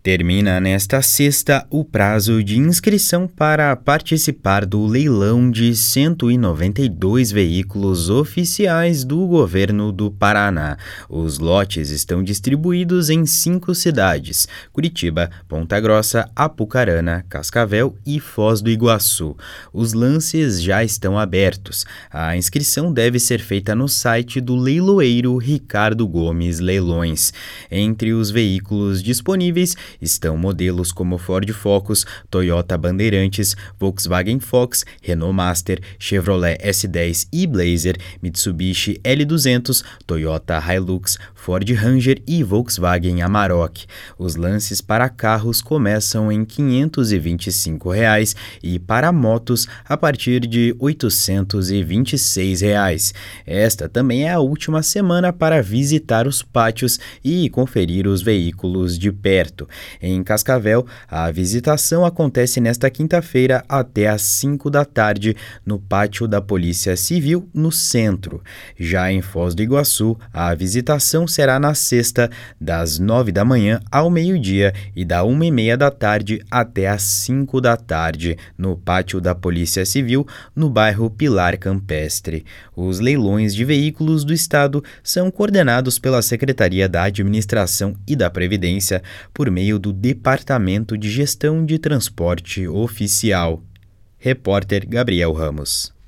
Termina nesta sexta o prazo de inscrição para participar do leilão de 192 veículos oficiais do governo do Paraná. Os lotes estão distribuídos em 5 cidades: Curitiba, Ponta Grossa, Apucarana, Cascavel e Foz do Iguaçu. Os lances já estão abertos. A inscrição deve ser feita no site do leiloeiro Ricardo Gomes Leilões. Entre os veículos disponíveis estão modelos como Ford Focus, Toyota Bandeirantes, Volkswagen Fox, Renault Master, Chevrolet S10 e Blazer, Mitsubishi L200, Toyota Hilux, Ford Ranger e Volkswagen Amarok. Os lances para carros começam em R$ 525 e para motos a partir de R$ 826. Esta também é a última semana para visitar os pátios e conferir os veículos de perto. Em Cascavel, a visitação acontece nesta quinta-feira até às 5 da tarde no pátio da Polícia Civil, no centro. Já em Foz do Iguaçu, a visitação será na sexta, das 9 da manhã ao meio-dia e da 1h30 da tarde até às 5 da tarde, no pátio da Polícia Civil, no bairro Pilar Campestre. Os leilões de veículos do Estado são coordenados pela Secretaria da Administração e da Previdência por meio do Departamento de Gestão de Transporte Oficial. Repórter Gabriel Ramos.